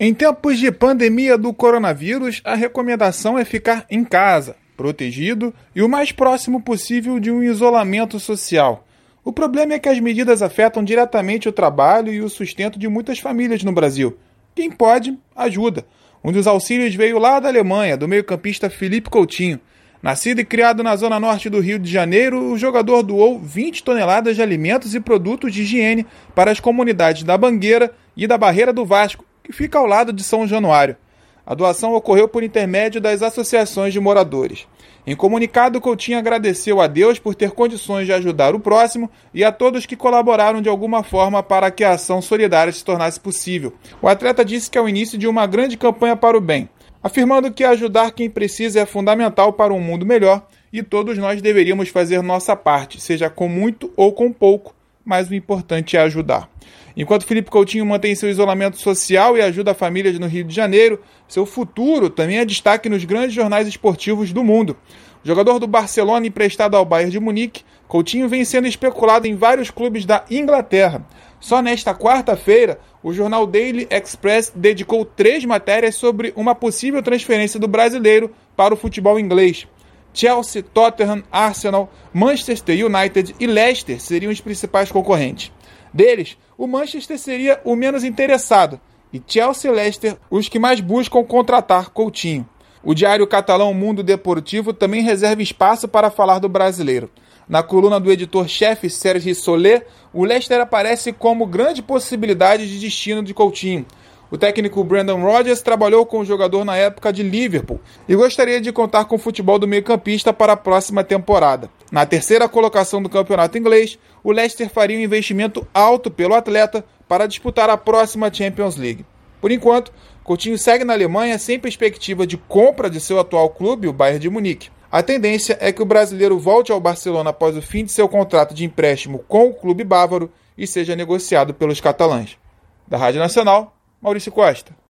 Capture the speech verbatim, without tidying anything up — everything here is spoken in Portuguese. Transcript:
Em tempos de pandemia do coronavírus, a recomendação é ficar em casa, protegido e o mais próximo possível de um isolamento social. O problema é que as medidas afetam diretamente o trabalho e o sustento de muitas famílias no Brasil. Quem pode, ajuda. Um dos auxílios veio lá da Alemanha, do meio-campista Philippe Coutinho. Nascido e criado na zona norte do Rio de Janeiro, o jogador doou vinte toneladas de alimentos e produtos de higiene para as comunidades da Bangueira e da Barreira do Vasco, que fica ao lado de São Januário. A doação ocorreu por intermédio das associações de moradores. Em comunicado, Coutinho agradeceu a Deus por ter condições de ajudar o próximo e a todos que colaboraram de alguma forma para que a ação solidária se tornasse possível. O atleta disse que é o início de uma grande campanha para o bem, afirmando que ajudar quem precisa é fundamental para um mundo melhor e todos nós deveríamos fazer nossa parte, seja com muito ou com pouco, mas o importante é ajudar. Enquanto Philippe Coutinho mantém seu isolamento social e ajuda famílias no Rio de Janeiro, seu futuro também é destaque nos grandes jornais esportivos do mundo. O jogador do Barcelona emprestado ao Bayern de Munique, Coutinho vem sendo especulado em vários clubes da Inglaterra. Só nesta quarta-feira, o jornal Daily Express dedicou três matérias sobre uma possível transferência do brasileiro para o futebol inglês. Chelsea, Tottenham, Arsenal, Manchester United e Leicester seriam os principais concorrentes. Deles, o Manchester seria o menos interessado e Chelsea e Leicester os que mais buscam contratar Coutinho. O diário catalão Mundo Deportivo também reserva espaço para falar do brasileiro. Na coluna do editor-chefe Sergi Soler, o Leicester aparece como grande possibilidade de destino de Coutinho. O técnico Brendan Rodgers trabalhou com o jogador na época de Liverpool e gostaria de contar com o futebol do meio-campista para a próxima temporada. Na terceira colocação do campeonato inglês, o Leicester faria um investimento alto pelo atleta para disputar a próxima Champions League. Por enquanto, Coutinho segue na Alemanha sem perspectiva de compra de seu atual clube, o Bayern de Munique. A tendência é que o brasileiro volte ao Barcelona após o fim de seu contrato de empréstimo com o clube bávaro e seja negociado pelos catalães. Da Rádio Nacional, Maurício Costa.